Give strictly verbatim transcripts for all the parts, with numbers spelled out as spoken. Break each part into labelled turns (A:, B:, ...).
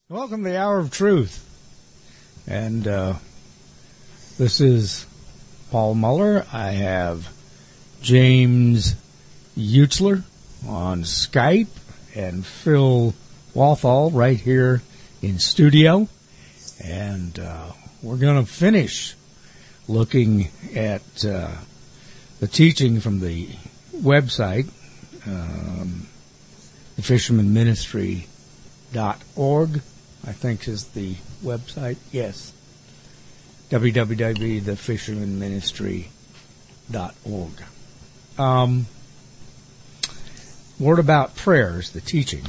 A: Welcome to the Hour of Truth. And uh, this is Paul Muller. I have James Utzler on Skype and Phil Walthall right here in studio. And uh, we're going to finish looking at uh, the teaching from the website, um, the fisherman ministry dot org. I think is the website. Yes. w w w dot the fisherman ministry dot org. Um, word about prayers, the teaching.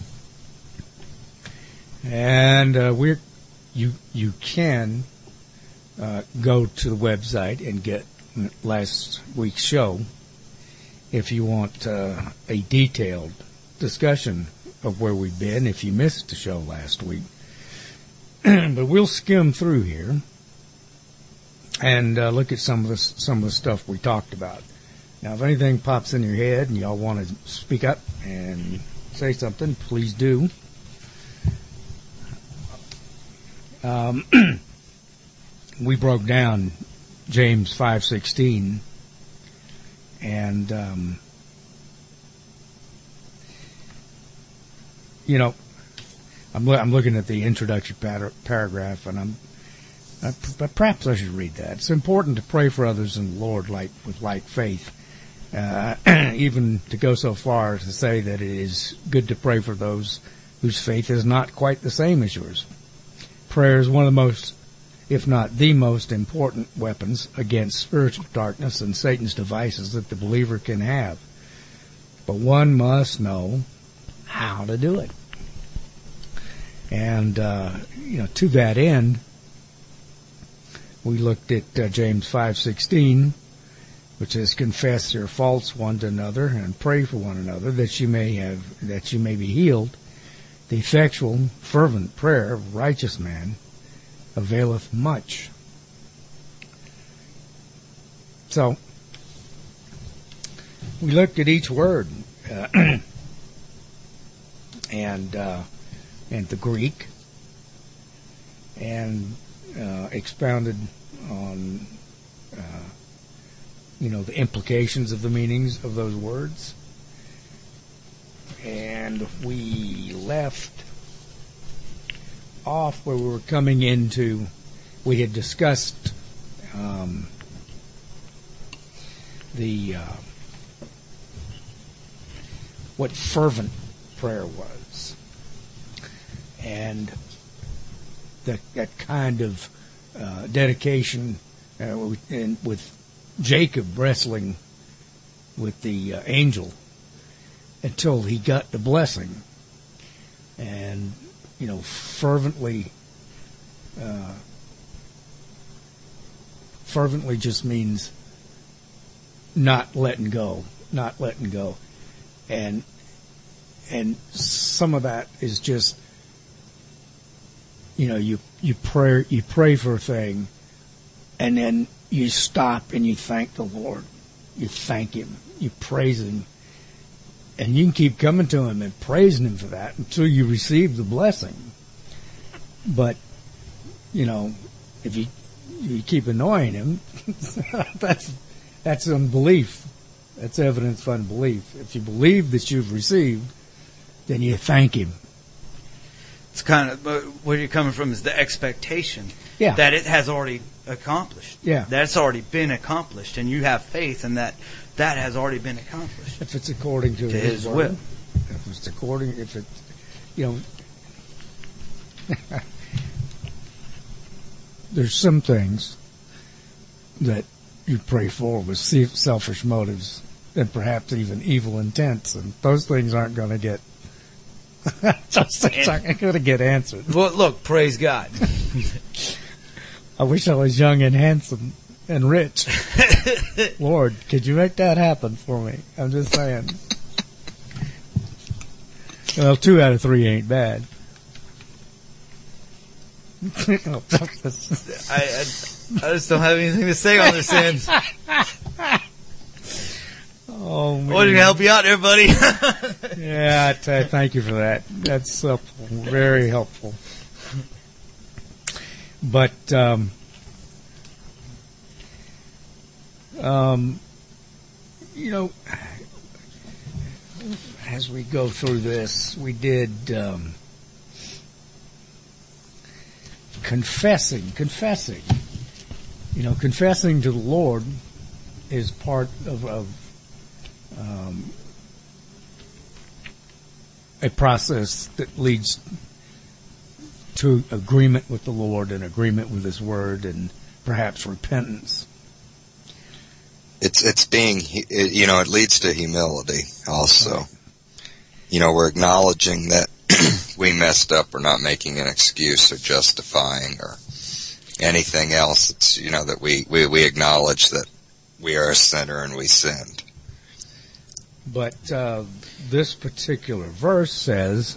A: And uh, we're you you can uh, go to the website and get last week's show if you want uh, a detailed discussion of where we've been if you missed the show last week. But we'll skim through here and uh, look at some of the some of the stuff we talked about. Now, if anything pops in your head and y'all want to speak up and say something, please do. Um, we broke down James five sixteen, and um, you know, I'm lo- I'm looking at the introductory par- paragraph, and I'm uh, but perhaps I should read that. It's important to pray for others in the Lord, like with like faith. Uh, even to go so far as to say that it is good to pray for those whose faith is not quite the same as yours. Prayer is one of the most, if not the most important weapons against spiritual darkness and Satan's devices that the believer can have. But one must know how to do it. And, uh, you know, to that end, we looked at uh, James five sixteen, which says, confess your faults one to another and pray for one another that you may have, that you may be healed. The effectual, fervent prayer of a righteous man availeth much. So, we looked at each word, uh, and, uh, and the Greek, and uh, expounded on, uh, you know, the implications of the meanings of those words. And we left off where we were coming into, we had discussed um, the uh, what fervent prayer was, and that that kind of uh, dedication, uh, with, and with Jacob wrestling with the uh, angel until he got the blessing, and you know, fervently. Uh, fervently just means not letting go, not letting go, and and some of that is just, you know, you you pray you pray for a thing, and then you stop and you thank the Lord, you thank Him, you praise Him. And you can keep coming to Him and praising Him for that until you receive the blessing. But, you know, if you you keep annoying Him, that's that's unbelief. That's evidence of unbelief. If you believe that you've received, then you thank Him.
B: It's kind of, but where you're coming from is the expectation
A: yeah.
B: that it has already accomplished.
A: Yeah.
B: That's already been accomplished, and you have faith in that. That has already been accomplished.
A: If it's according to,
B: to
A: His,
B: His
A: word,
B: will.
A: If it's according, if it, you know, there's some things that you pray for with selfish motives and perhaps even evil intents, and those things aren't going to get, those things aren't going to get answered.
B: Well, look, praise God.
A: I wish I was young and handsome and rich. Lord, could you make that happen for me? I'm just saying. Well, two out of three ain't bad.
B: I, I, I just don't have anything to say on this end.
A: Oh, Oh, man.
B: Well, to help you out there, buddy.
A: Yeah, I t- thank you for that. That's helpful. Very helpful. But, um, um, you know, as we go through this, we did um, confessing, confessing. You know, confessing to the Lord is part of, of um, a process that leads to agreement with the Lord and agreement with His Word and perhaps repentance.
C: It's it's being, you know, it leads to humility also.
A: Right.
C: You know, we're acknowledging that we messed up. We're not making an excuse or justifying or anything else. It's, you know, that we, we, we acknowledge that we are a sinner and we sinned.
A: But uh, this particular verse says,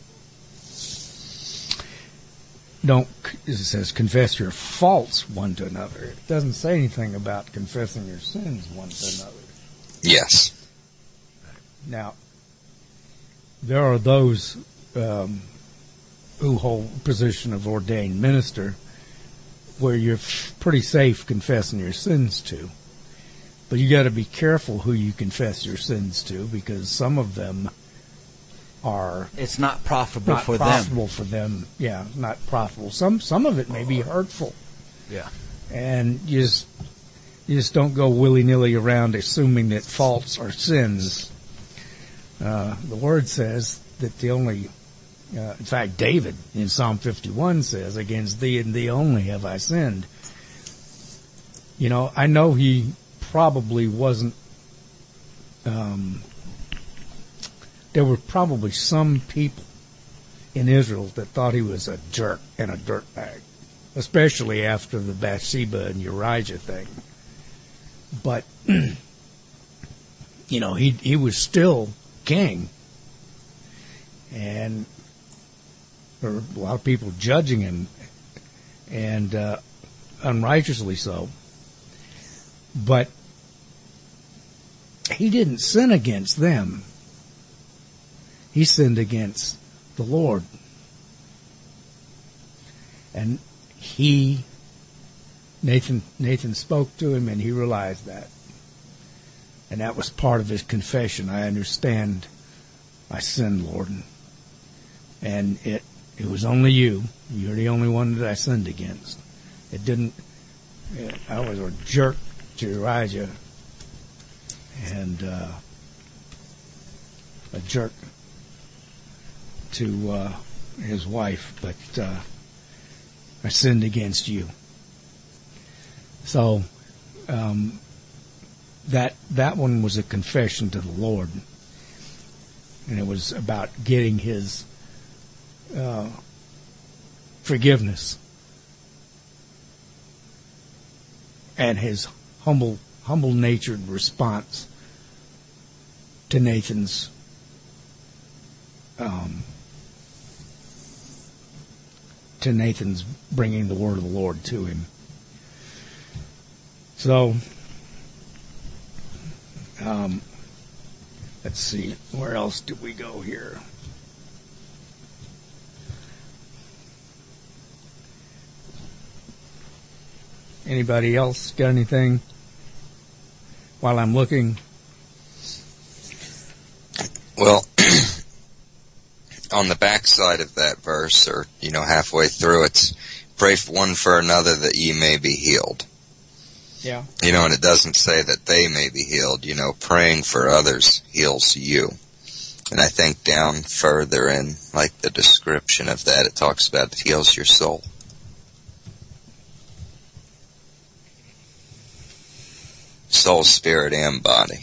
A: don't, it says, confess your faults one to another. It doesn't say anything about confessing your sins one to another.
C: Yes.
A: Now, there are those um, who hold position of ordained minister where you're f- pretty safe confessing your sins to. But you got to be careful who you confess your sins to, because some of them are
B: It's not profitable
A: not
B: for
A: profitable
B: them.
A: for them. Yeah, not profitable. Some some of it may be hurtful,
B: Yeah.
A: and you just you just don't go willy nilly around assuming that faults are sins. Uh, the Word says that the only, uh, in fact, David in Psalm fifty-one says, "Against thee and thee only have I sinned." You know, I know he probably wasn't. Um, there were probably some people in Israel that thought he was a jerk and a dirtbag, especially after the Bathsheba and Uriah thing. But you know, he he was still king, and there were a lot of people judging him, and uh, unrighteously so. But he didn't sin against them. He sinned against the Lord. And he, Nathan, Nathan spoke to him, and he realized that. And that was part of his confession. I understand I sinned, Lord. And it, it was only you. You're the only one that I sinned against. It didn't, it, I was a jerk to Elijah, and uh, a jerk to uh, his wife, but uh, I sinned against you. So um, that that one was a confession to the Lord, and it was about getting His uh, forgiveness and His humble, humble-natured response to Nathan's um, to Nathan's bringing the word of the Lord to him. So, um, let's see, where else did we go here? Anybody else got anything while I'm looking?
C: Well, on the backside of that verse, or, you know, halfway through, it's pray one for another that ye may be healed.
A: Yeah.
C: You know, and it doesn't say that they may be healed. You know, praying for others heals you. And I think down further in, like, the description of that, it talks about it heals your soul. Soul, spirit, and body.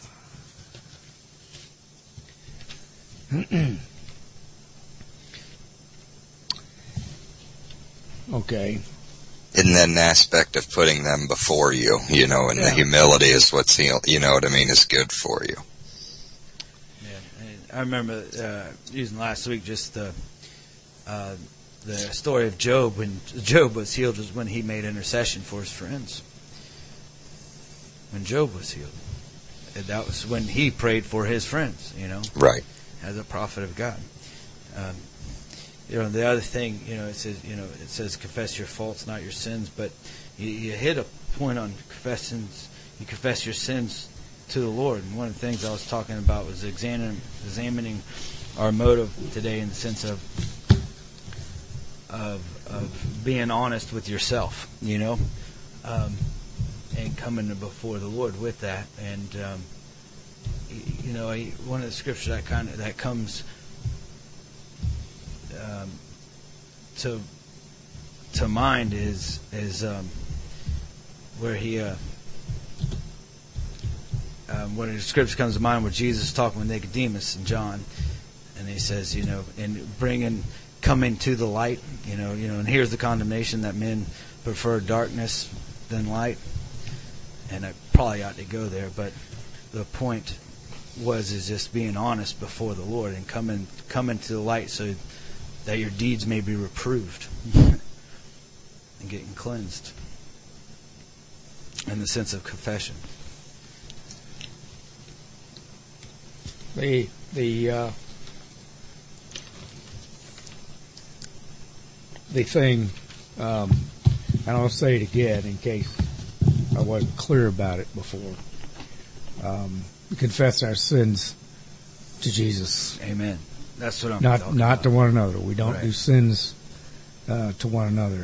A: Okay.
C: And then an aspect of putting them before you, you know, and
A: Yeah.
C: the humility is what's, heal, you know what I mean, is good for you.
B: Yeah, and I remember uh, using last week just the uh, the story of Job. When Job was healed was when he made intercession for his friends. When Job was healed, that was when he prayed for his friends, you know,
C: Right.
B: as a prophet of God. Um, you know, the other thing, you know, it says, you know, it says confess your faults, not your sins. But you, you hit a point on confessing. You confess your sins to the Lord. And one of the things I was talking about was examining, examining our motive today in the sense of of of being honest with yourself, you know, um, and coming before the Lord with that. And um, you know, one of the scriptures that kind of that comes um, to to mind is is um, where he uh, um, one of the scriptures comes to mind where Jesus is talking with Nicodemus and John, and he says, you know, and bringing coming to the light, you know, you know, and here's the condemnation that men prefer darkness than light. And I probably ought to go there, but the point was is just being honest before the Lord and coming coming to the light so that your deeds may be reproved and getting cleansed in the sense of confession.
A: The the uh, the thing, um, and I'll say it again in case I wasn't clear about it before. Um, we confess our sins to Jesus.
B: Amen. That's what I'm
A: not
B: talking
A: not
B: about.
A: to one another. We don't
B: Right.
A: do sins uh, to one another.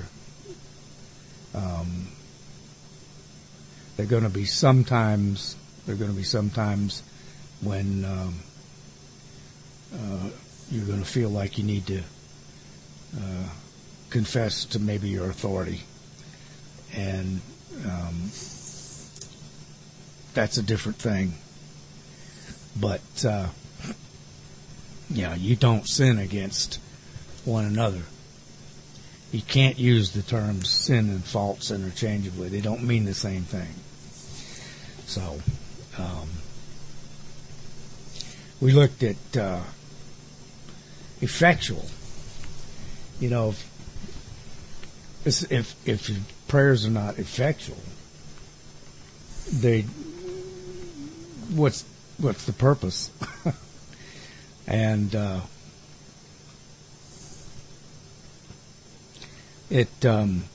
A: Um, they're going to be sometimes. They're going to be sometimes when um, uh, you're going to feel like you need to uh, confess to maybe your authority, and um, that's a different thing. But uh, you know, you don't sin against one another. You can't use the terms sin and faults interchangeably. They don't mean the same thing. So, um, we looked at uh, effectual. You know, if, if if your prayers are not effectual, they what's what's the purpose? And uh, it um,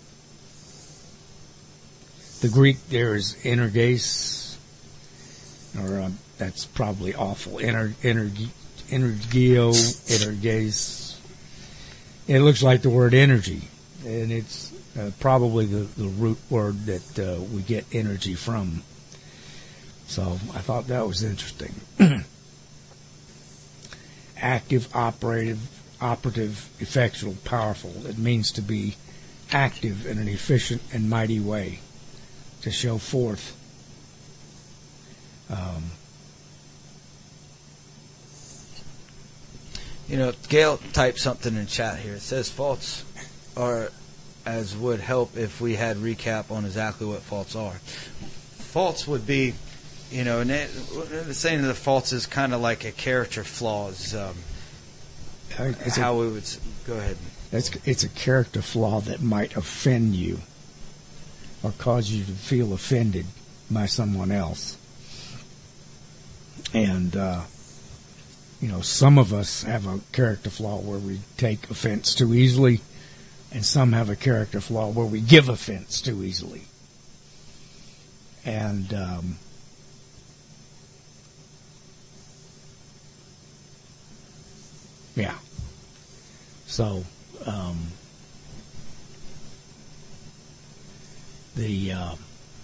A: the Greek there is energes, or uh, that's probably awful. Ener, energi, energio, energes. It looks like the word energy, and it's uh, probably the, the root word that uh, we get energy from. So I thought that was interesting. Active, operative, operative, effectual, powerful. It means to be active in an efficient and mighty way, to show forth um,
B: You know, Gail typed something in chat here. It says faults are as would help if we had recap on exactly what faults are. Faults would be, you know, and it, the saying of the faults is kind of like a character flaws. Um,
A: it's
B: how
A: a,
B: we would go ahead.
A: It's, it's a character flaw that might offend you or cause you to feel offended by someone else. And, uh, you know, some of us have a character flaw where we take offense too easily, and some have a character flaw where we give offense too easily. And um, yeah. So um, the uh,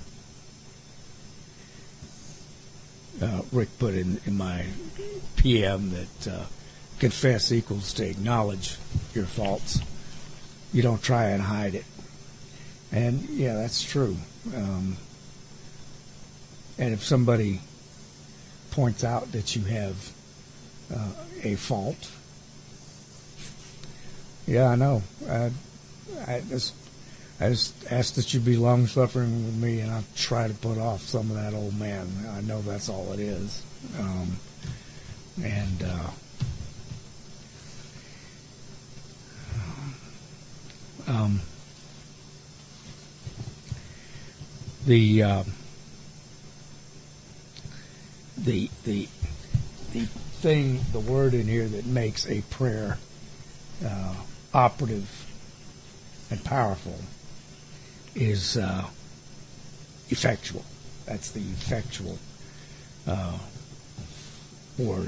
A: uh, Rick put in, in my P M that uh, confess equals to acknowledge your faults. You don't try and hide it. And yeah, that's true. Um, and if somebody points out that you have uh, a fault, yeah, I know. I, I just, I just ask that you be long suffering with me, and I'll try to put off some of that old man. I know that's all it is. Um, and uh, um, the uh, the the the thing, the word in here that makes a prayer uh, operative and powerful is uh, effectual. That's the effectual uh, word.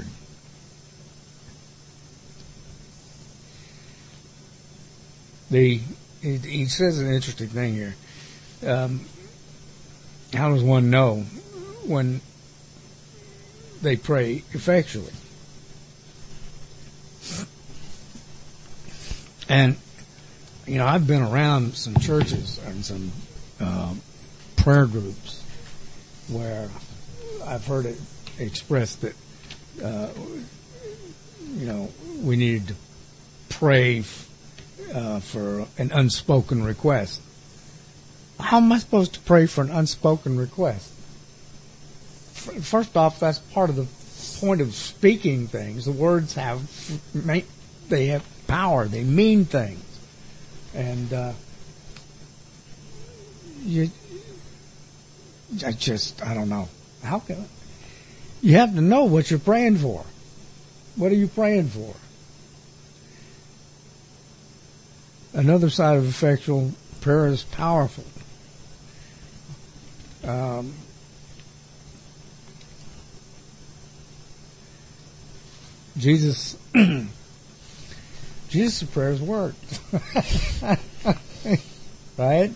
A: The he, he says an interesting thing here. Um, how does one know when they pray effectually? And you know, I've been around some churches and some uh, prayer groups where I've heard it expressed that uh, you know, we needed to pray uh, for an unspoken request. How am I supposed to pray for an unspoken request? First off, that's part of the point of speaking things. The words have, they have power. They mean things. And uh, you, I just, I don't know. How can you have to know what you're praying for? What are you praying for? Another side of effectual prayer is powerful. Um, Jesus, Jesus' prayers worked, right?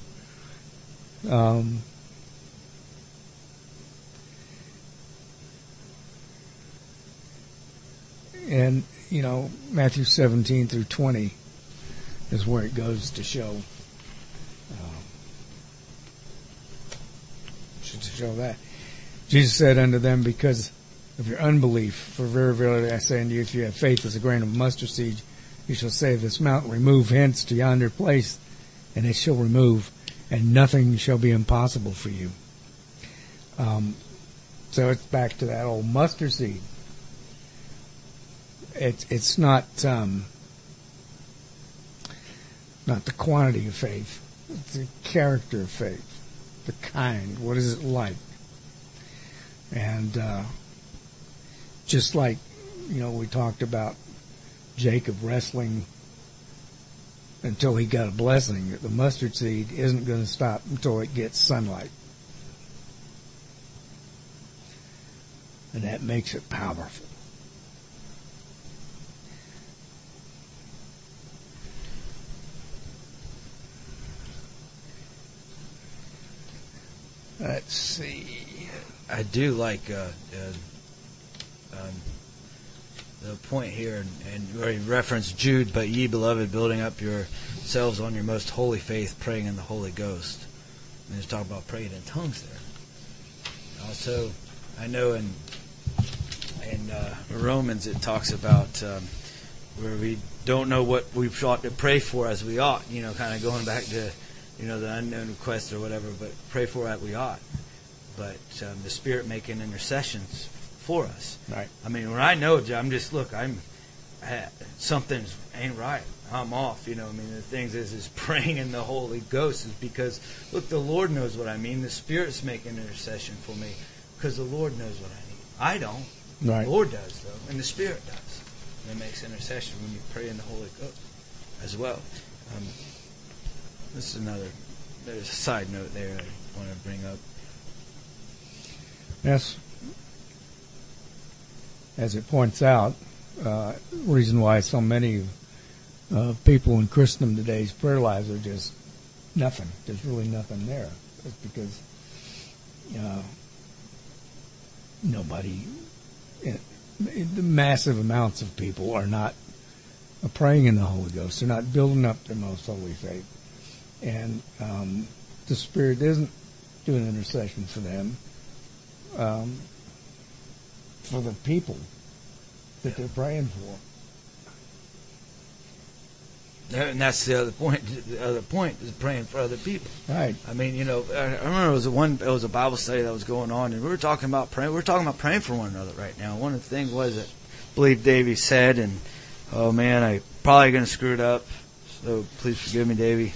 A: Um, and you know, Matthew seventeen through twenty is where it goes to show, um, to show that Jesus said unto them, because of your unbelief, for very verily I say unto you, if you have faith as a grain of mustard seed, you shall say this mountain, remove hence to yonder place, and it shall remove, and nothing shall be impossible for you. Um, so it's back to that old mustard seed. It's it's not um, not the quantity of faith, it's the character of faith, the kind. What is it like? And uh, just like, you know, we talked about Jacob wrestling until he got a blessing, the mustard seed isn't going to stop until it gets sunlight. And that makes it powerful. Let's see.
B: I do like uh, uh, um, the point here, and, and where he referenced Jude, but ye, beloved, building up yourselves on your most holy faith, praying in the Holy Ghost. And he's talking about praying in tongues there. Also, I know in in uh, Romans it talks about um, where we don't know what we ought to pray for as we ought. You know, kind of going back to, you know, the unknown request or whatever, but pray for what we ought. But um, the Spirit making intercessions for us.
A: Right.
B: I mean, when I know, I'm just, look, I'm, I, something's ain't right. I'm off. You know, I mean, the things is, is praying in the Holy Ghost is because, look, the Lord knows what I mean. The Spirit's making intercession for me because the Lord knows what I need. I don't.
A: Right.
B: The Lord does, though, and the Spirit does. And it makes intercession when you pray in the Holy Ghost as well. Um, this is another, there's a side note there I want to bring up.
A: Yes. As it points out, uh, reason why so many uh, people in Christendom today's prayer lives are just nothing. There's really nothing there. It's because uh, nobody, it, the massive amounts of people are not uh, praying in the Holy Ghost. They're not building up their most holy faith. And um, the Spirit isn't doing intercession for them. Um, for the people that they're praying for.
B: And that's the other point. The other point is praying for other people.
A: Right.
B: I mean, you know, I remember it was a one. It was a Bible study that was going on, and we were talking about praying. We were talking about praying for one another right now. One of the things was that I believe Davey said, and oh man, I probably going to screw it up. So please forgive me, Davey.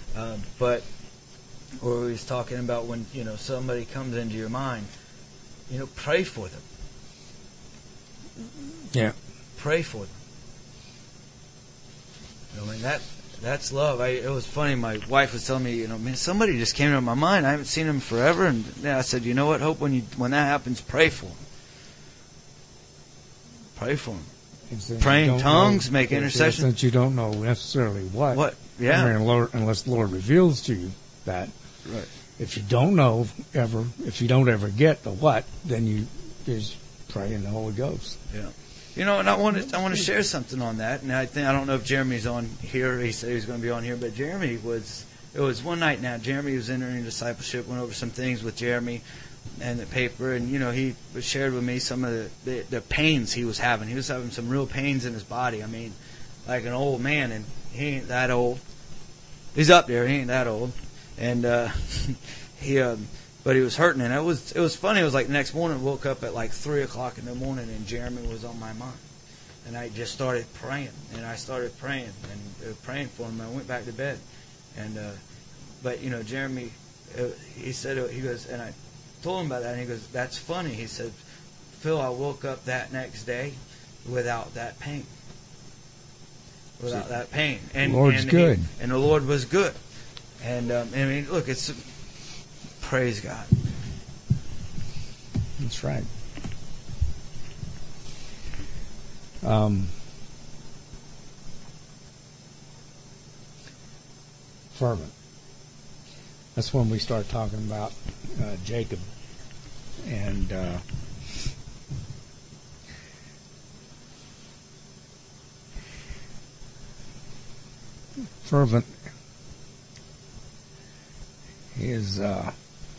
B: Um, but. Or he was talking about when, you know, somebody comes into your mind, You know, pray for them.
A: Yeah.
B: Pray for them. I mean, that that's love. I, it was funny. My wife was telling me, you know, man, somebody just came into my mind. I haven't seen him forever, and yeah, I said, you know what? Hope when you when that happens, pray for him. Pray for him. Pray in tongues, know, make intercession.
A: Since you don't know necessarily what.
B: What? Yeah.
A: I mean, Lord, unless the Lord reveals to you that.
B: Right.
A: If you don't know ever, if you don't ever get the what, then you just pray in the Holy Ghost.
B: Yeah. You know, and I want to I want to share something on that. And I think I don't know if Jeremy's on here. He said he was going to be on here, but Jeremy was. It was one night now. Jeremy was entering discipleship. Went over some things with Jeremy and the paper, and you know he shared with me some of the, the the pains he was having. He was having some real pains in his body. I mean, like an old man, and he ain't that old. He's up there. He ain't that old, and uh, he. Um, But he was hurting, and it was it was funny. It was like the next morning, I woke up at like three o'clock in the morning, and Jeremy was on my mind, and I just started praying, and I started praying and uh, praying for him. I went back to bed, and uh, but you know, Jeremy, uh, he said uh, he goes, and I told him about that, and he goes, "That's funny." He said, "Phil, I woke up that next day without that pain, without that pain, and
A: Lord's
B: and
A: good,
B: he, and the Lord was good." And um, I mean, look, it's. Praise God.
A: That's right. Um, fervent. That's when we start talking about uh, Jacob and uh, fervent is uh,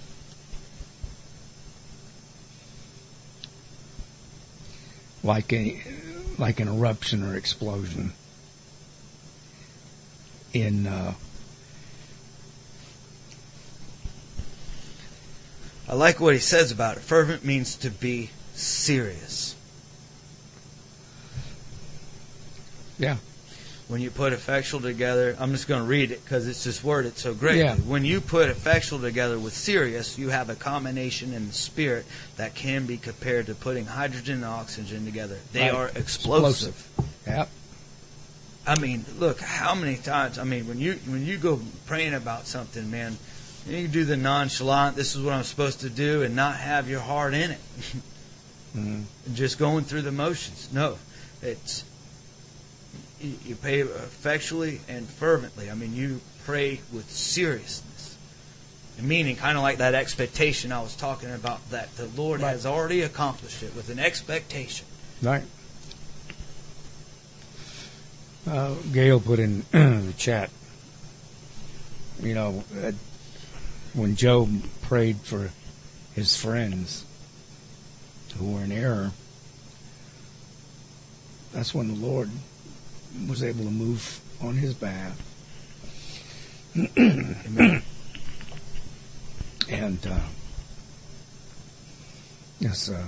A: like a like an eruption or explosion in uh,
B: I like what he says about it. Fervent means to be serious.
A: Yeah.
B: When you put effectual together, I'm just going to read it because it's just worded so great.
A: Yeah.
B: When you put effectual together with serious, you have a combination in the spirit that can be compared to putting hydrogen and oxygen together. They
A: right.
B: are explosive.
A: explosive. Yep.
B: I mean, look, how many times, I mean, when you when you go praying about something, man, you do the nonchalant, this is what I'm supposed to do, and not have your heart in it.
A: Mm-hmm.
B: Just going through the motions. No, it's... You pray effectually and fervently. I mean, you pray with seriousness. Meaning, kind of like that expectation I was talking about, that the Lord
A: right.
B: has already accomplished it with an expectation.
A: Right. Uh, Gail put in the chat, you know, uh, when Job prayed for his friends who were in error, that's when the Lord was able to move on his behalf.
B: Amen.
A: And uh, it's a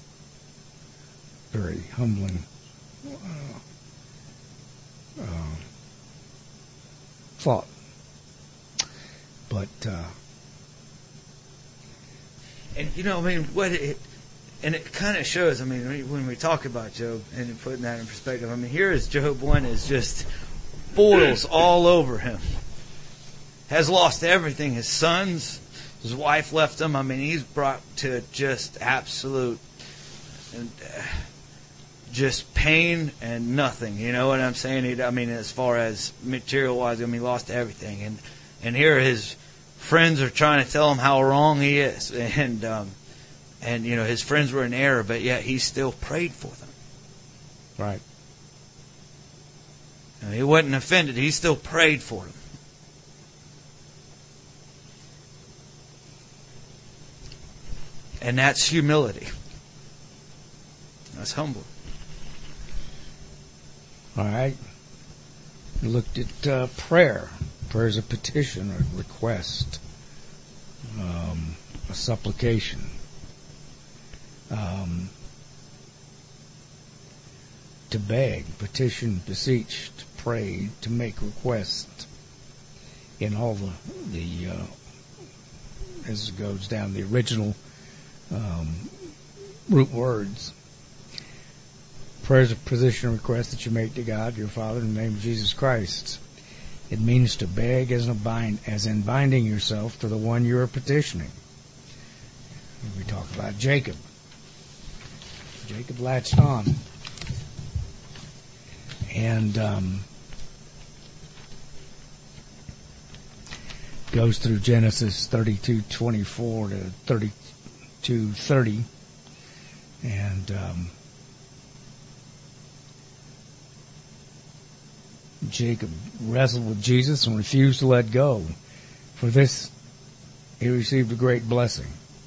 A: very humbling uh, uh, thought. But uh,
B: and you know, I mean, what it and it kind of shows. I mean, when we talk about Job and putting that in perspective, I mean, here is Job one is just boils all over him. Has lost everything. His sons, his wife left him. I mean, he's brought to just absolute, and uh, just pain and nothing. You know what I'm saying? He, I mean, as far as material wise, I mean, he lost everything. And and here his friends are trying to tell him how wrong he is, and. Um, And, you know, his friends were in error, but yet he still prayed for them.
A: right.
B: And he wasn't offended. He still prayed for them. And that's humility. That's humble.
A: All right. We looked at uh, prayer. Prayer is a petition or request, um, a supplication. Um, to beg, petition, beseech, to pray, to make request. In all the, the uh, as it goes down, the original um, root words. Prayer is a position request that you make to God, your Father, in the name of Jesus Christ. It means to beg as, a bind, as in binding yourself to the one you are petitioning. We talk about Jacob. Jacob latched on. And um, goes through Genesis thirty-two twenty-four to thirty-two thirty. And um, Jacob wrestled with Jesus and refused to let go. For this, he received a great blessing.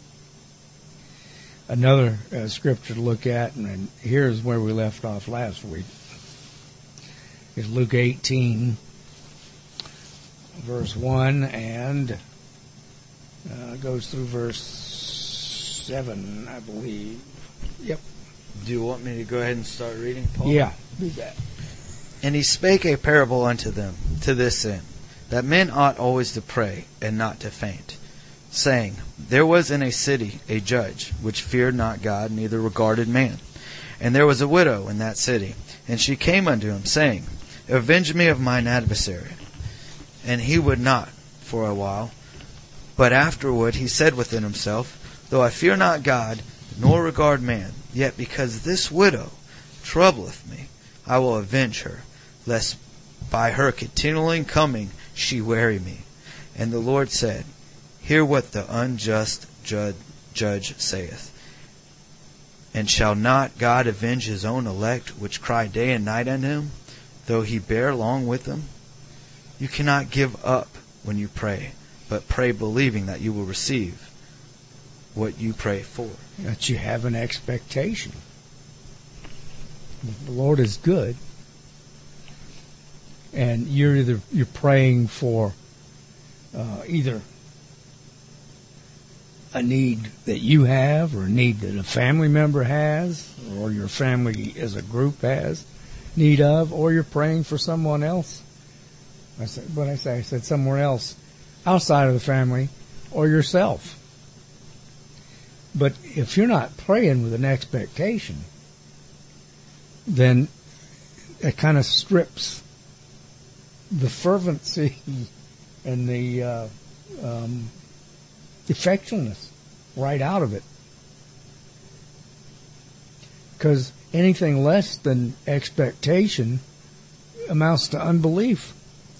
A: Another uh, scripture to look at, and, and here's where we left off last week, is Luke eighteen, verse one, and uh, goes through verse seven, I believe. Yep.
B: Do you want me to go ahead and start reading, Paul?
A: Yeah, do that.
B: And he spake a parable unto them, to this end, that men ought always to pray, and not to faint, saying, There was in a city a judge, which feared not God, neither regarded man. And there was a widow in that city, and she came unto him, saying, Avenge me of mine adversary. And he would not for a while. But afterward he said within himself, Though I fear not God, nor regard man, yet because this widow troubleth me, I will avenge her, lest by her continually coming she weary me. And the Lord said, Hear what the unjust judge, judge saith. And shall not God avenge his own elect, which cry day and night unto him, though he bear long with them? You cannot give up when you pray, but pray believing that you will receive what you pray for.
A: That you have an expectation. The Lord is good, and you're either you're praying for uh, either a need that you have, or a need that a family member has, or your family as a group has need of, or you're praying for someone else. I said, what I say, I said somewhere else, outside of the family, or yourself. But if you're not praying with an expectation, then it kind of strips the fervency and the uh, um, effectualness right out of it. Because anything less than expectation amounts to unbelief.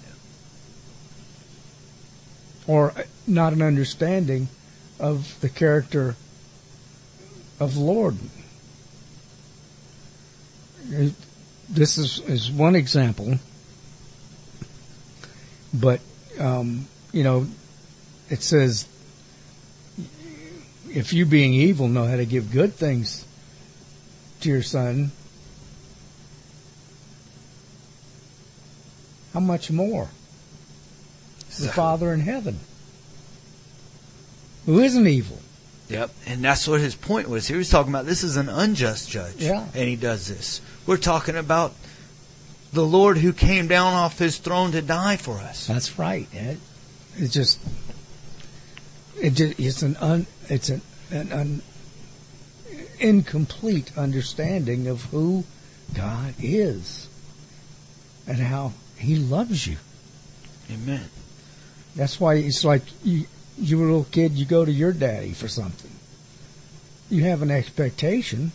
A: Or not an understanding of the character of the Lord. This is, is one example. But, um, you know, it says, if you being evil know how to give good things to your son, how much more the Father in heaven, who isn't evil?
B: Yep, and that's what his point was. He was talking about this is an unjust judge,
A: yeah.
B: And he does this. We're talking about the Lord who came down off his throne to die for us.
A: That's right. It, it's just, it just, it's an un, it's an, an un, incomplete understanding of who God is and how He loves you.
B: Amen.
A: That's why it's like you, you were a little kid, you go to your daddy for something. You have an expectation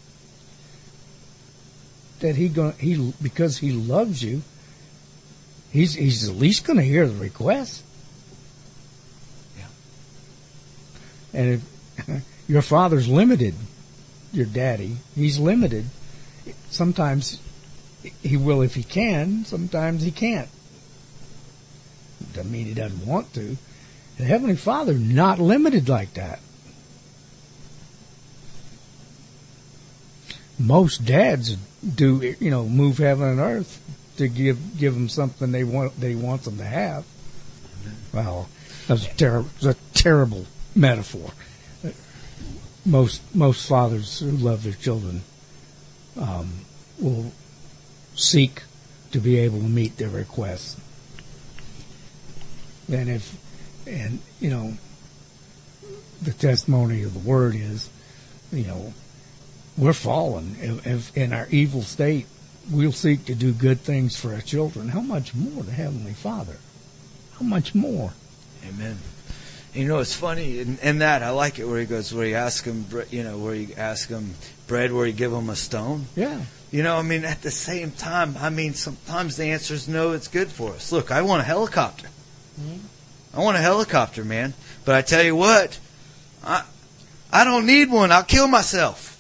A: that he going he because he loves you, he's he's at least going to hear the request.
B: Yeah.
A: And if your father's limited, your daddy, he's limited. Sometimes he will if he can, sometimes he can't. Doesn't mean he doesn't want to. The Heavenly Father not limited like that. Most dads do, you know, move heaven and earth to give give them something they want that he wants them to have. Well, that's a terrible, a terrible metaphor. Most most fathers who love their children um, will seek to be able to meet their requests. And if, and you know, the testimony of the Word is, you know, we're fallen. If, if in our evil state, we'll seek to do good things for our children. How much more the Heavenly Father? How much more?
B: Amen. You know, it's funny in, in that I like it where he goes, where you ask him, you know, where you ask him bread, where you give him a stone.
A: Yeah.
B: You know, I mean, at the same time, I mean, sometimes the answer is no, it's good for us. Look, I want a helicopter. Mm-hmm. I want a helicopter, man. But I tell you what, I I don't need one. I'll kill myself.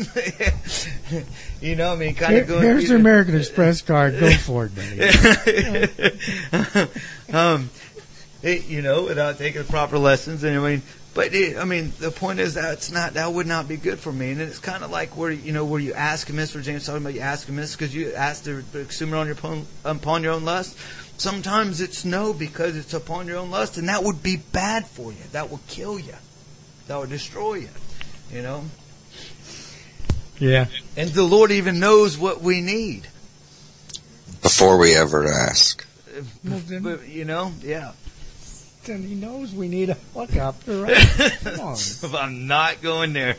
B: You know, I mean, kind
A: Here,
B: of going.
A: Here's the American Express card. Go for it, buddy.
B: um, it, you know, without taking the proper lessons, and I mean. But it, I mean, the point is that it's not that would not be good for me, and it's kind of like where you know where you ask him this, where James talking about you ask him this because you ask to consume it on your upon, upon your own lust. Sometimes it's no because it's upon your own lust, and that would be bad for you. That would kill you. That would destroy you. You know.
A: Yeah.
B: And the Lord even knows what we need
C: before we ever ask.
A: Well, then,
B: but you know, yeah.
A: And he knows we need a helicopter, right? Come on.
B: If I'm not going there.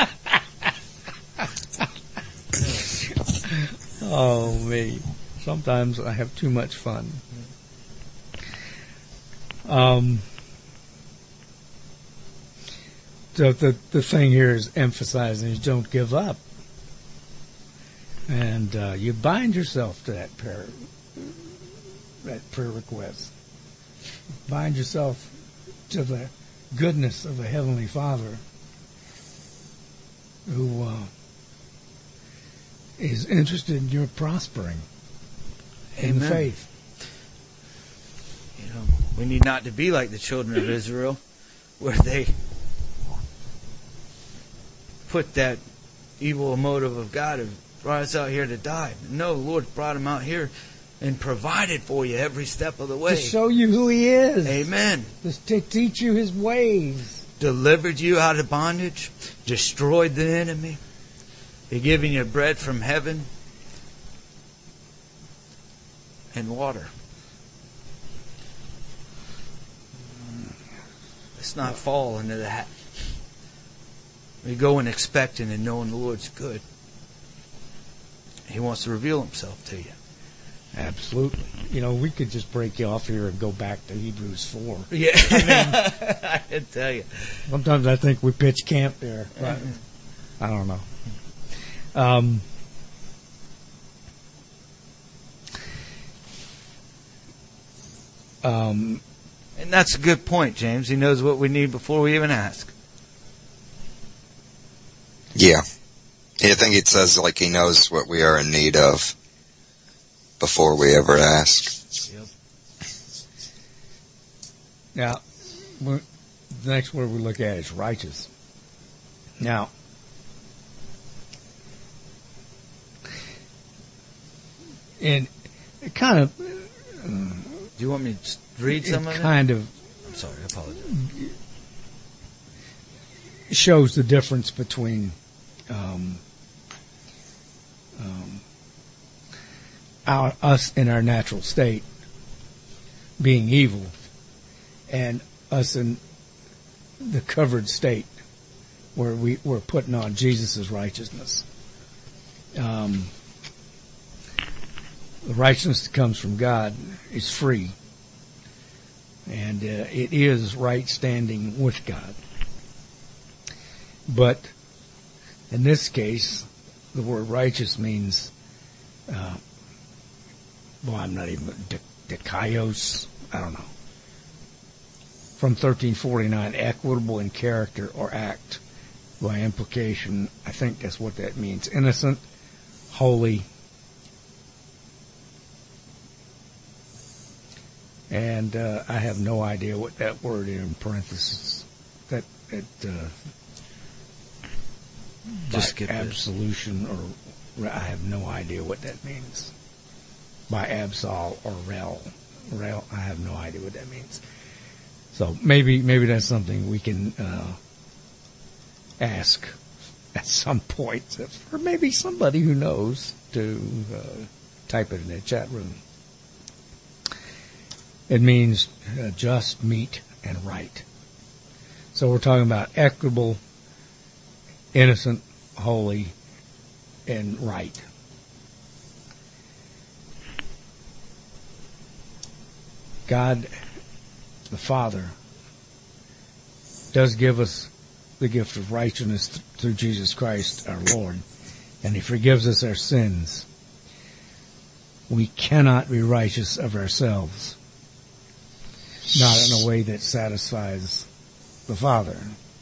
A: Oh, me. Sometimes I have too much fun. Um, so the, the thing here is emphasizing is don't give up. And uh, you bind yourself to that prayer, that prayer request. Bind yourself to the goodness of a Heavenly Father who uh, is interested in your prospering in
B: Amen.
A: faith.
B: You know, we need not to be like the children of Israel, where they put that evil motive of God of brought us out here to die. No, the Lord brought them out here and provided for you every step of the way.
A: To show you who He is.
B: Amen.
A: Just to teach you His ways.
B: Delivered you out of bondage. Destroyed the enemy. He given you bread from heaven. And water. Let's not fall into that. We go in expecting and knowing the Lord's good. He wants to reveal Himself to you.
A: Absolutely. You know, we could just break you off here and go back to Hebrews four.
B: Yeah. I mean, I can tell you.
A: Sometimes I think we pitch camp there. But I don't know. Um, um,
B: and that's a good point, James. He knows what we need before we even ask.
C: Yeah. I think it says like He knows what we are in need of before we ever ask.
B: Yep.
A: Now, the next word we look at is righteous. Now, and it kind of... Uh,
B: Do you want me to read some of it?
A: kind of...
B: I'm sorry, I apologize.
A: Shows the difference between um, um, our, us in our natural state being evil and us in the covered state where we, we're putting on Jesus' righteousness. Um, the righteousness that comes from God is free, and uh, it is right standing with God. But in this case, the word righteous means, uh, well, I'm not even, dikaios, I don't know. From thirteen forty-nine, equitable in character or act. By implication, I think that's what that means. Innocent, holy, and uh, I have no idea what that word in parentheses, that, that uh,
B: Just skip
A: by
B: it.
A: absolution, or I have no idea what that means. By absol or rel, rel, I have no idea what that means. So maybe maybe that's something we can uh, ask at some point, or maybe somebody who knows to uh, type it in the chat room. It means uh, just, meet, and right. So we're talking about equitable, innocent, holy, and right. God, the Father, does give us the gift of righteousness th- through Jesus Christ our Lord, and He forgives us our sins. We cannot be righteous of ourselves, not in a way that satisfies the Father.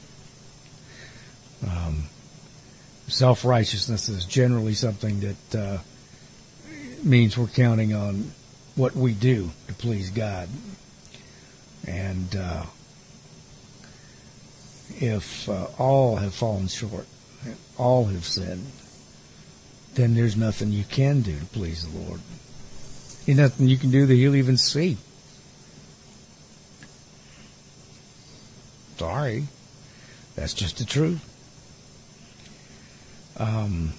A: Um, self-righteousness is generally something that uh, means we're counting on what we do to please God. And uh, if uh, all have fallen short, all have sinned, then there's nothing you can do to please the Lord. There's nothing you can do that He'll even see. Sorry. That's just the truth. Um,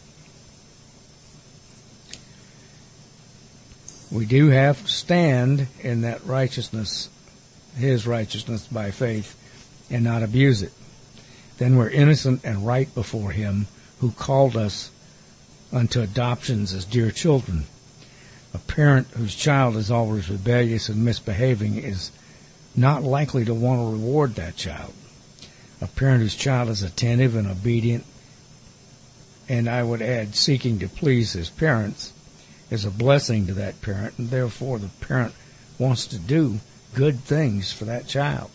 A: we do have to stand in that righteousness, His righteousness by faith, and not abuse it. Then we're innocent and right before Him who called us unto adoptions as dear children. A parent whose child is always rebellious and misbehaving is not likely to want to reward that child. A parent whose child is attentive and obedient, and I would add seeking to please his parents, is a blessing to that parent, and therefore the parent wants to do good things for that child.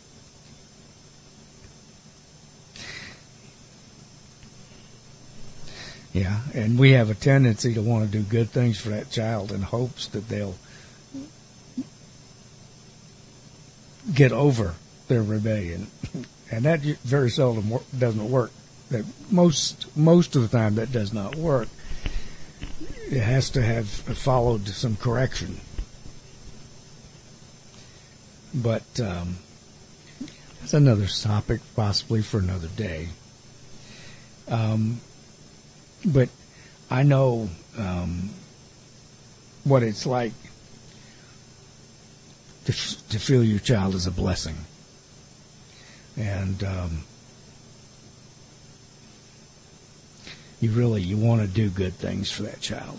A: Yeah, and we have a tendency to want to do good things for that child in hopes that they'll get over their rebellion. And that very seldom wor- doesn't work. That most most of the time that does not work. It has to have followed some correction. But um, that's another topic, possibly for another day. Um, but I know um, what it's like to, f- to feel your child is a blessing. And um, you really, you want to do good things for that child.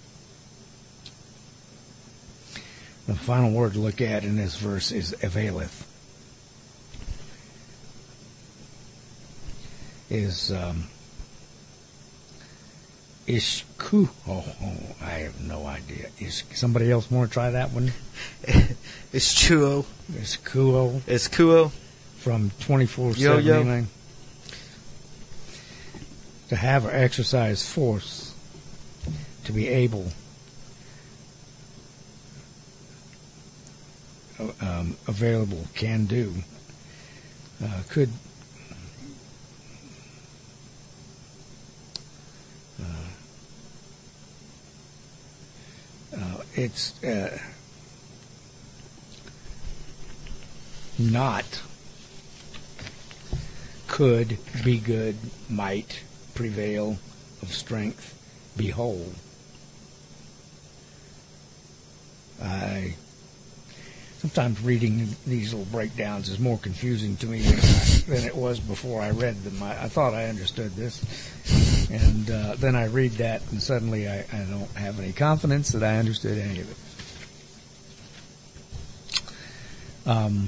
A: The final word to look at in this verse is availeth. Is um, ishku? Oh, oh, I have no idea. Is somebody else want to try that one?
B: It's chuo.
A: It's kuo.
B: It's kuo.
A: From twenty-four
B: Yo-yo.
A: seventy-nine. To have or exercise force, to be able, um, available, can do, uh, could, uh, uh, it's uh, not, could, be good, might, prevail, of strength, be whole. I sometimes reading these little breakdowns is more confusing to me than, I, than it was before I read them. I, I thought I understood this, and uh, then I read that, and suddenly I, I don't have any confidence that I understood any of it. Um,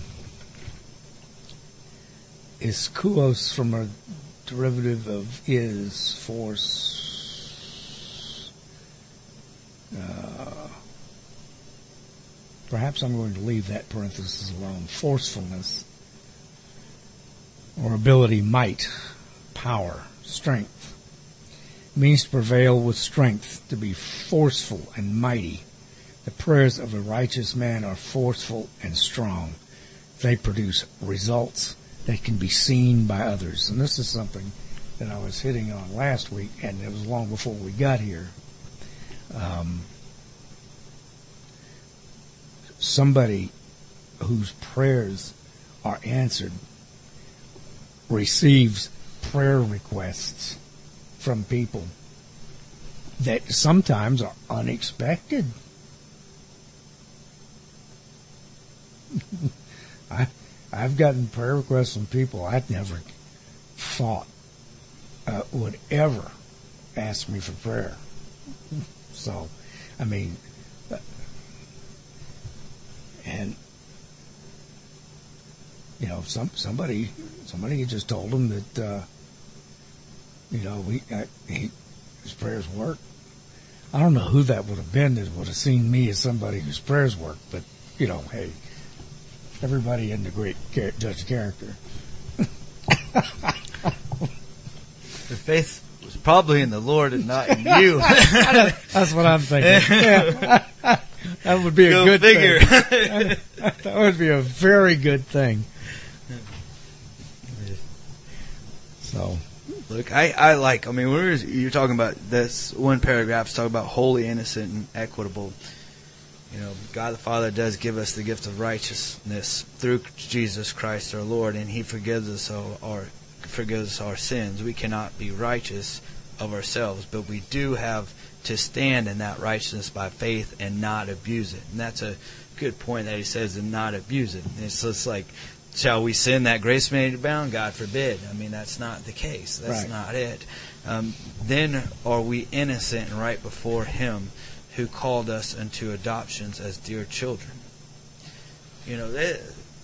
A: is kuos from a derivative of is, force. Uh, perhaps I'm going to leave that parenthesis alone. Forcefulness, or ability, might, power, strength. Means to prevail with strength, to be forceful and mighty. The prayers of a righteous man are forceful and strong. They produce results that can be seen by others. And this is something that I was hitting on last week, and it was long before we got here. Um, somebody whose prayers are answered receives prayer requests from people that sometimes are unexpected. I I've gotten prayer requests from people I'd never thought uh, would ever ask me for prayer. So, I mean, and you know, some somebody somebody just told him that uh, you know we uh, he, his prayers work. I don't know who that would have been that would have seen me as somebody whose prayers work, but you know, hey, everybody in the great char- judge character.
B: The faith was probably in the Lord and not in you.
A: That's what I'm thinking. Yeah. That would be a
B: Go
A: good
B: figure.
A: thing. That would be a very good thing. So,
B: look, I, I like, I mean, we're, you're talking about this one paragraph, talking about holy, innocent, and equitable. You know, God the Father does give us the gift of righteousness through Jesus Christ our Lord, and He forgives us our, our forgives us our sins. We cannot be righteous of ourselves, but we do have to stand in that righteousness by faith and not abuse it. And that's a good point that he says, and not abuse it. It's just like, shall we sin that grace may abound? God forbid. I mean, that's not the case. That's
A: right.
B: not it. Um, then are we innocent and right before Him who called us unto adoptions as dear children. You know, they,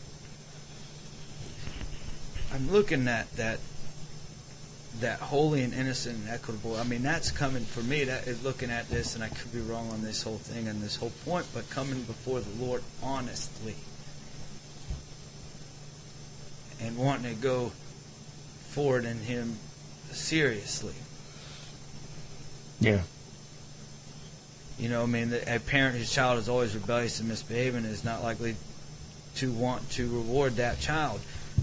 B: I'm looking at that that holy and innocent and equitable. I mean, that's coming for me. That is looking at this, and I could be wrong on this whole thing and this whole point, but coming before the Lord honestly and wanting to go forward in Him seriously.
A: yeah.
B: You know, I mean, a parent whose child is always rebellious and misbehaving is not likely to want to reward that child.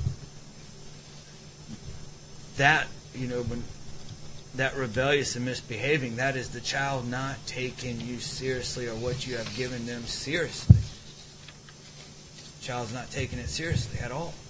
B: That, you know, when that rebellious and misbehaving, that is the child not taking you seriously or what you have given them seriously. The child's not taking it seriously at all.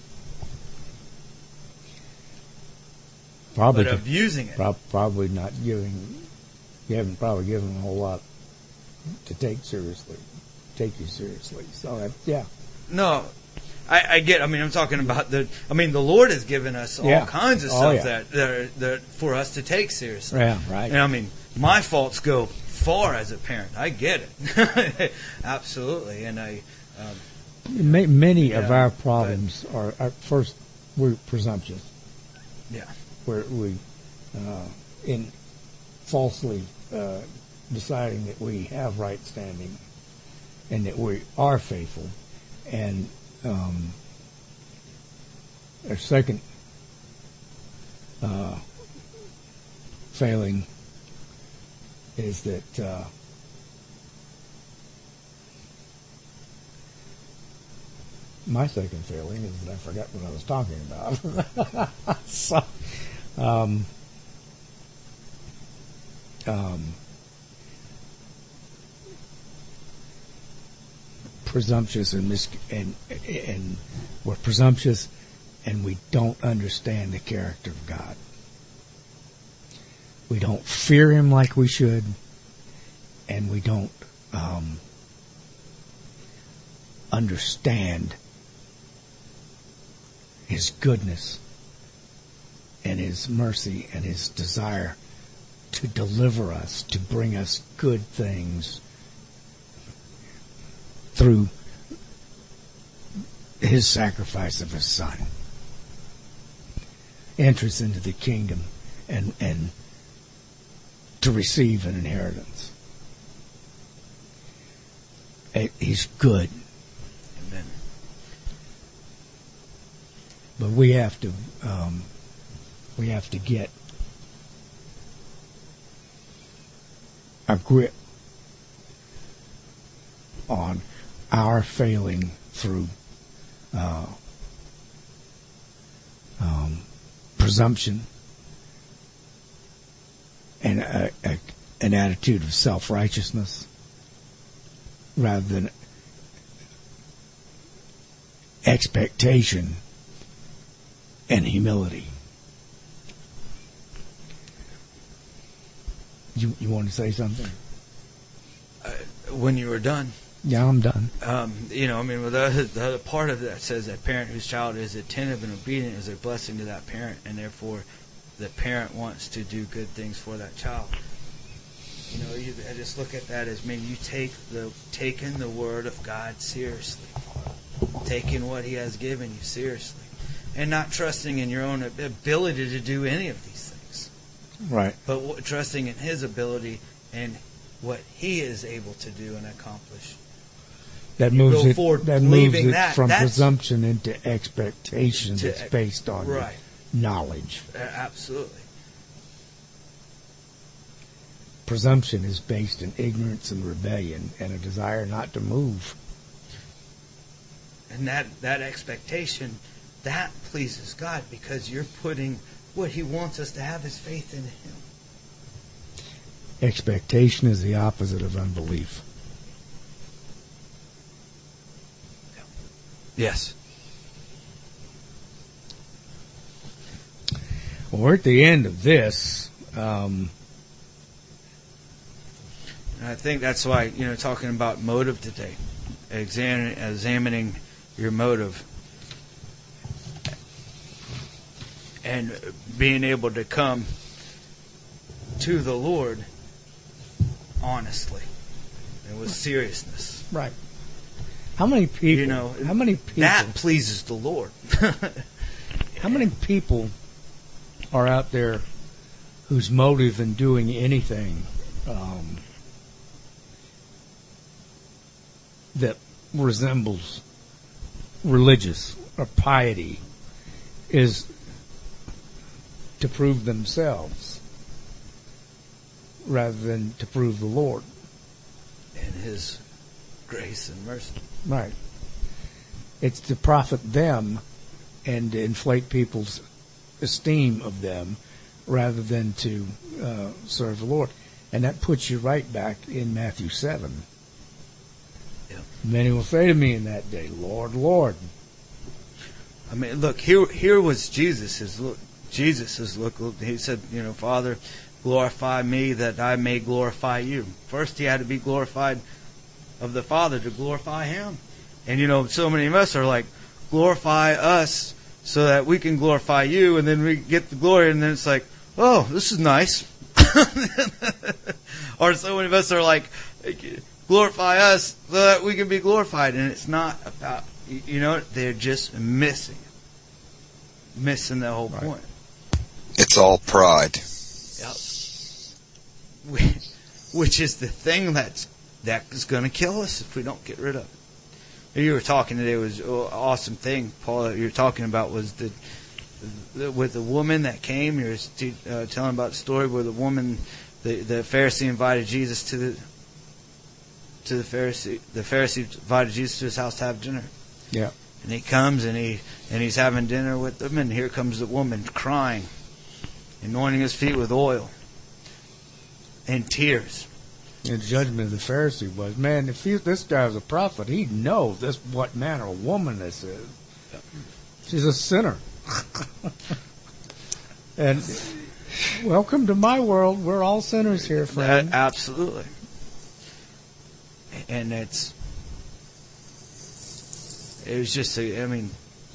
A: Probably
B: but abusing it.
A: Pro- probably not giving, you haven't probably given a whole lot to take seriously, take you seriously. So, that, yeah.
B: No, I, I get, I mean, I'm talking about the, I mean, the Lord has given us all
A: yeah.
B: kinds of
A: oh,
B: stuff
A: yeah.
B: that, that, are, that for us to take seriously.
A: Yeah, right.
B: And I mean, my faults go far as a parent. I get it. Absolutely. And I, um,
A: Ma- many
B: yeah,
A: of our problems are, are, first, we're presumptuous.
B: Yeah.
A: Where we, uh, in falsely uh, deciding that we have right standing and that we are faithful. And um, our second uh, failing is that uh, my second failing is that I forgot what I was talking about. so, um, um, presumptuous and mis- and and we're presumptuous and we don't understand the character of God. We don't fear Him like we should, and we don't um, understand His goodness and His mercy and His desire to deliver us, to bring us good things through His sacrifice of His Son. Entrance into the kingdom and, and to receive an inheritance. He's good.
B: Amen.
A: But we have to um, we have to get a grip on our failing through uh, um, presumption and a, a, an attitude of self-righteousness rather than expectation and humility. You you want to say something?
B: Uh, when you were done.
A: Yeah, I'm done.
B: Um, you know, I mean, well, the, the other part of that says that parent whose child is attentive and obedient is a blessing to that parent, and therefore the parent wants to do good things for that child. You know, you, I just look at that as, man, you take the taking the Word of God seriously, taking what He has given you seriously, and not trusting in your own ability to do any of these things,
A: right?
B: But w- trusting in His ability and what He is able to do and accomplish.
A: That
B: You
A: moves
B: go
A: it.
B: forward
A: That moves
B: believing
A: it
B: that.
A: from
B: That's-
A: presumption into expectation
B: To-
A: that's based on
B: Right.
A: knowledge.
B: Uh, absolutely.
A: Presumption is based in ignorance and rebellion and a desire not to move.
B: And that, that expectation, that pleases God, because you're putting what He wants us to have is faith in Him.
A: Expectation is the opposite of unbelief.
B: Yes.
A: Well, we're at the end of this. Um,
B: And I think that's why, you know, talking about motive today, examining, examining your motive, and being able to come to the Lord honestly and with seriousness.
A: right. How many people?
B: You know,
A: how many people?
B: That pleases the Lord.
A: How many people are out there whose motive in doing anything um, that resembles religious or piety is to prove themselves rather than to prove the Lord?
B: And His grace and mercy.
A: Right. It's to profit them and to inflate people's esteem of them rather than to uh, serve the Lord. And that puts you right back in Matthew seven.
B: Yep.
A: Many will say to me in that day, Lord, Lord.
B: I mean, look, here here was Jesus' look. Jesus' look. He said, you know, Father, glorify me that I may glorify you. First, He had to be glorified of the Father to glorify Him. And, you know, so many of us are like, glorify us so that we can glorify you, and then we get the glory, and then it's like, oh, this is nice. Or so many of us are like, glorify us so that we can be glorified. And it's not about, you know, they're just missing it. Missing the whole
A: Right.
B: point.
C: It's all pride.
B: Yep. Which is the thing that's that is going to kill us if we don't get rid of it. You were talking today, it was an awesome thing, Paul, that you were talking about was the, the with the woman that came. You were uh, telling about the story where the woman, the, the Pharisee invited Jesus to the to the Pharisee. The Pharisee invited Jesus to his house to have dinner.
A: Yeah.
B: And he comes and he and he's having dinner with them, and here comes the woman crying, anointing his feet with oil, in tears.
A: And the judgment of the Pharisee was, man, if he, this guy was a prophet, he'd know this what manner of woman this is. She's a sinner. And welcome to my world. We're all sinners here, friend.
B: Uh, absolutely. And it's it was just a, I mean,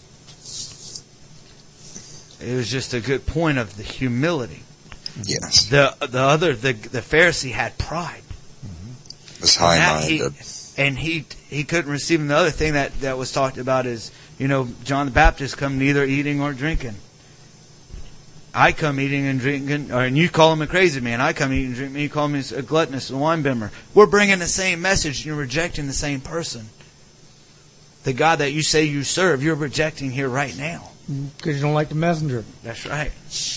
B: it was just a good point of the humility.
C: Yes.
B: The the other the the Pharisee had pride.
C: It was high-minded.
B: He, and he he couldn't receive. And the other thing that, that was talked about is, you know, John the Baptist come neither eating or drinking. I come eating and drinking, or, and you call him a crazy man. I come eating and drinking, you call me a gluttonous and wine bimmer. We're bringing the same message, and you're rejecting the same person. The God that you say you serve, you're rejecting here right now.
A: Because you don't like the messenger.
B: That's right.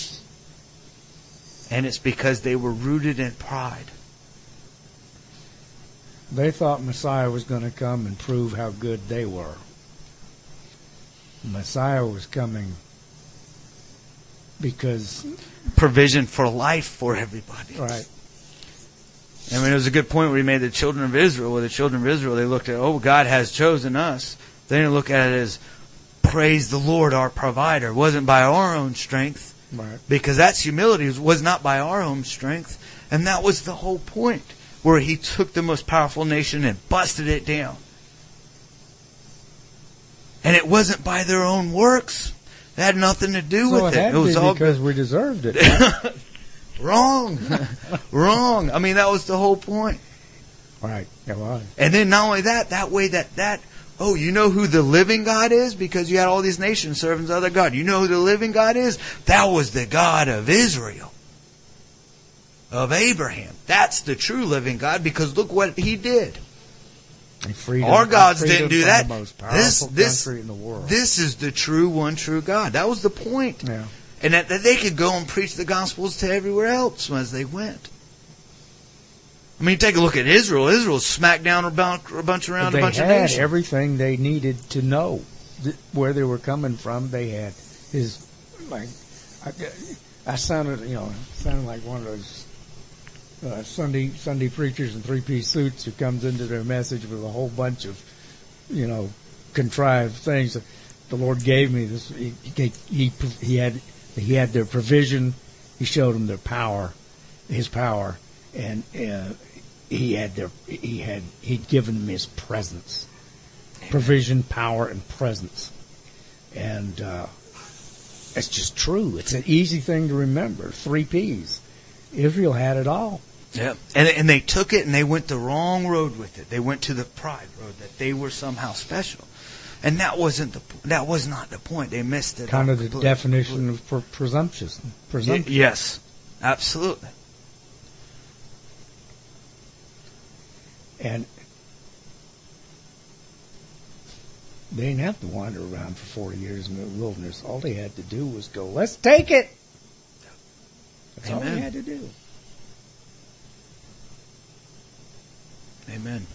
B: And it's because they were rooted in pride.
A: They thought Messiah was going to come and prove how good they were. Messiah was coming because...
B: Provision for life for everybody.
A: Right.
B: I mean, it was a good point where he made the children of Israel. Well, the children of Israel, they looked at, oh, God has chosen us. They didn't look at it as, praise the Lord, our provider. It wasn't by our own strength.
A: Right.
B: Because that's humility. It was not by our own strength. And that was the whole point, where he took the most powerful nation and busted it down. And it wasn't by their own works. It had nothing to do
A: So
B: with
A: it
B: it.
A: had
B: It was
A: to
B: all
A: because we deserved it. Right?
B: wrong. Wrong. I mean, that was the whole point.
A: Right. It was.
B: And then not only that, that way that, that, oh, you know who the living God is? Because you had all these nations serving other God. You know who the living God is? That was the God of Israel. Of Abraham. That's the true living God, because look what He did.
A: Freedom,
B: Our gods
A: freedom
B: didn't do
A: from
B: that.
A: The most powerful
B: This, this,
A: country in the world.
B: this is the true one, true God. That was the point.
A: Yeah.
B: And that, that they could go and preach the Gospels to everywhere else as they went. I mean, take a look at Israel. Israel smacked down a bunch around
A: they
B: a bunch
A: had
B: of nations.
A: everything they needed to know th- where they were coming from. They had his, like, I, I sounded, you know, sounded like one of those uh, Sunday Sunday preachers in three-piece suits who comes into their message with a whole bunch of, you know, contrived things. The Lord gave me this. He he he, he had he had their provision. He showed them their power, His power, and uh, he had their he had he'd given them His presence, provision, power, and presence, and uh, it's just true. It's an easy thing to remember. Three P's. Israel had it all.
B: Yeah, and and they took it and they went the wrong road with it. They went to the pride road that they were somehow special, and that wasn't the that was not the point. They missed it.
A: Kind of the
B: completely.
A: definition of for presumptuous. Presumption.
B: Y- yes, absolutely.
A: And they didn't have to wander around for forty years in the wilderness. All they had to do was go, let's take it. That's
B: Amen.
A: all they had to do.
B: Amen.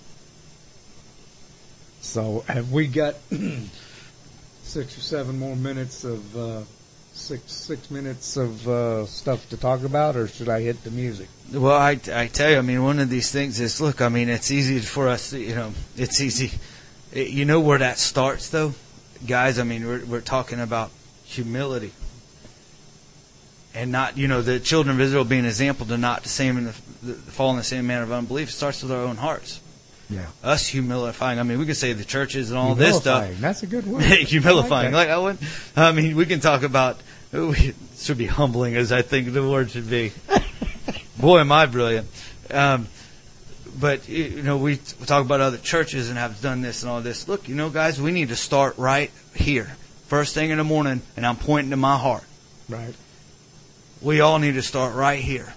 A: So have we got six or seven more minutes of uh, six six minutes of uh, stuff to talk about, or should I hit the music?
B: Well, I, I tell you, I mean, one of these things is, look, I mean, it's easy for us to, you know, it's easy. It, you know where that starts, though? Guys, I mean, we're, we're talking about humility. And not, you know, the children of Israel being an example to not the same in the, the fall in the same manner of unbelief. It starts with our own hearts.
A: Yeah.
B: Us humilifying. I mean, we can say the churches and all this stuff.
A: That's a good word.
B: Humilifying.
A: I like
B: Like I would. I mean, we can talk about. It should be humbling, as I think the word should be. Boy, am I brilliant. Um, but you know, we talk about other churches and have done this and all this. Look, you know, guys, we need to start right here, first thing in the morning, and I'm pointing to my heart.
A: Right.
B: We all need to start right here.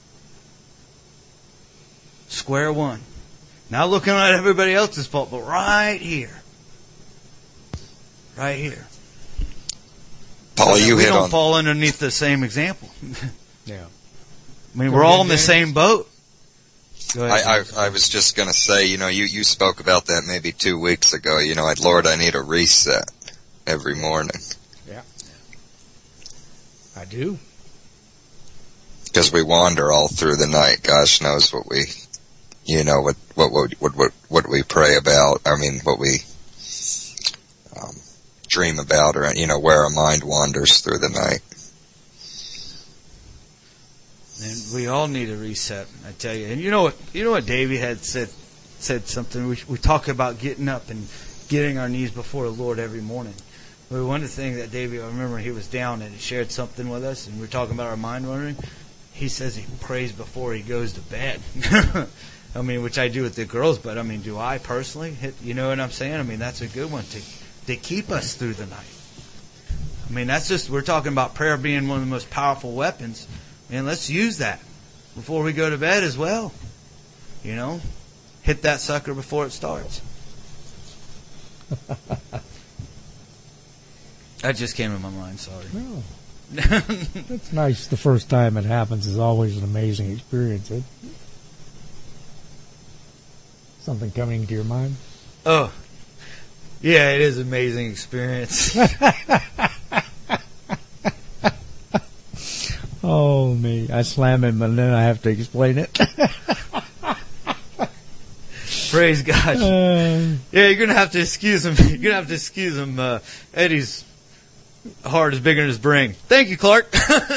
B: Square one. Not looking at everybody else's fault, but right here. Right here.
C: Paul,
B: so
C: you
B: we
C: hit
B: don't
C: on...
B: fall underneath the same example.
A: Yeah.
B: I mean, we're all in the same boat. Go ahead,
C: I, I, I was just going to say, you know, you, you spoke about that maybe two weeks ago. You know, Lord, I need a reset every morning.
A: Yeah. I do.
C: Because we wander all through the night. Gosh knows what we, you know, what what what what what, what we pray about. I mean, what we um, dream about, or you know, where our mind wanders through the night.
B: And we all need a reset, I tell you. And you know what? You know what Davey had said said something. We we talk about getting up and getting our knees before the Lord every morning. Well, one of the things that Davey, I remember he was down and he shared something with us, and we were talking about our mind wandering. He says he prays before he goes to bed. I mean, which I do with the girls, but I mean, do I personally? Hit, you know what I'm saying? I mean, that's a good one to to keep us through the night. I mean, that's just, we're talking about prayer being one of the most powerful weapons. And let's use that before we go to bed as well. You know, hit that sucker before it starts. That just came in my mind, sorry.
A: No. That's nice. The first time it happens is always an amazing experience. Eh? Something coming to your mind?
B: Oh, yeah, it is an amazing experience.
A: Oh, me. I slam him and then I have to explain it.
B: Praise God.
A: Uh,
B: Yeah, you're going to have to excuse him. You're going to have to excuse him. Uh, Eddie's heart is bigger than his brain. Thank you, Clark.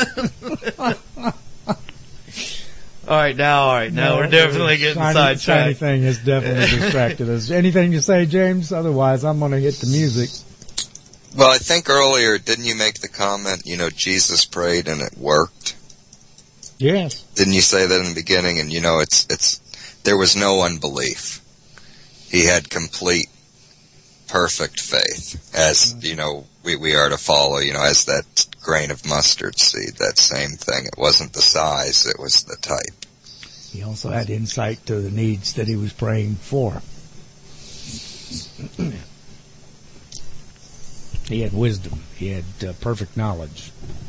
B: All right, now, all right, now
A: no,
B: we're definitely getting
A: shiny,
B: sidetracked.
A: shiny thing has definitely distracted us. Anything to say, James? Otherwise, I'm going to hit the music.
C: Well, I think earlier, didn't you make the comment, you know, Jesus prayed and it worked?
A: Yes.
C: Didn't you say that in the beginning? And, you know, it's, it's, there was no unbelief. He had complete, perfect faith, as, you know, we, we are to follow, you know, as that grain of mustard seed, that same thing. It wasn't the size, it was the type.
A: He also had insight to the needs that he was praying for. He had wisdom. He had uh, perfect knowledge.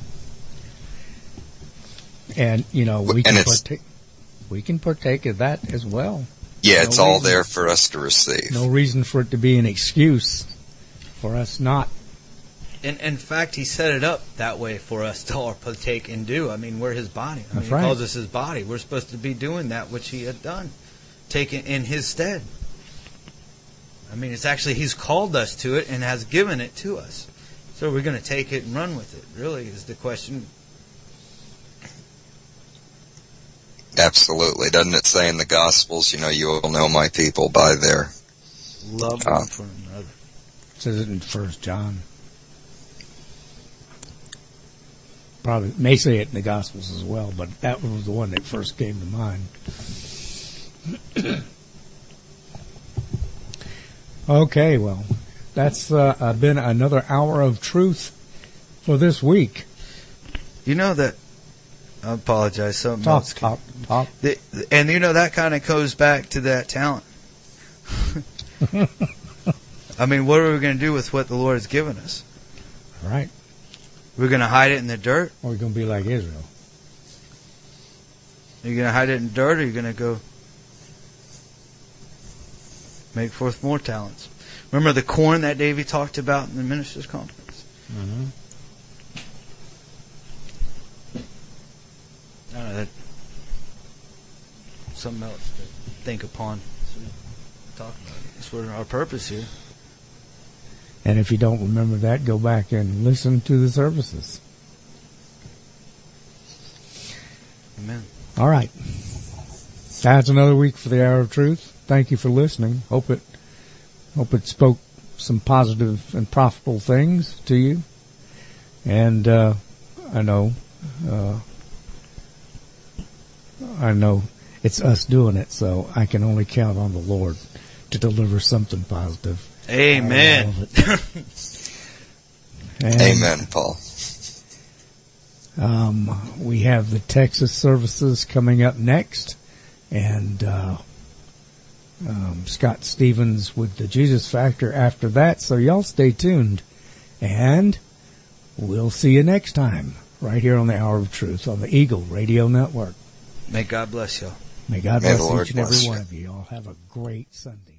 A: And, you know, we can, partake, we can partake of that as well.
C: Yeah,
A: no
C: it's all
A: reason,
C: there for us to receive.
A: No reason for it to be an excuse for us not.
B: In, in fact, he set it up that way for us to all partake and do. I mean, we're his body. I mean,
A: That's
B: he
A: right.
B: calls us his body. We're supposed to be doing that which he had done, taken in his stead. I mean, it's actually, he's called us to it and has given it to us. So we're going to take it and run with it, really, is the question.
C: Absolutely. Doesn't it say in the Gospels, you know, you will know my people by their
B: love
C: uh,
B: one for another.
A: It says it in First John. Probably may say it in the Gospels as well, but that was the one that first came to mind. Okay, well, that's uh, been another hour of truth for this week.
B: You know that, I apologize, something
A: Talk,
B: else.
A: talk, talk.
B: The, and you know, that kind of goes back to that talent. I mean, what are we going to do with what the Lord has given us?
A: Right.
B: We're going to hide it in the dirt?
A: Or we're going to be like Israel.
B: Are you going to hide it in the dirt, or are you going to go make forth more talents? Remember the corn that Davey talked about in the ministers' conference?
A: Mm-hmm.
B: I don't know, that, something else to think upon as we talk about it. That's what our purpose here.
A: And if you don't remember that, go back and listen to the services.
B: Amen.
A: All right. That's another week for the Hour of Truth. Thank you for listening. Hope it hope it spoke some positive and profitable things to you. And uh, I know uh, I know it's us doing it, so I can only count on the Lord to deliver something positive.
B: Amen.
C: Amen, Paul.
A: Um, we have the Texas services coming up next, and uh, um, Scott Stevens with the Jesus Factor after that. So y'all stay tuned, and we'll see you next time right here on the Hour of Truth on the Eagle Radio Network.
B: May God bless y'all.
A: May God
C: May
A: bless
C: the Lord
A: each and every
C: bless
A: one
C: you.
A: of you. Y'all have a great Sunday.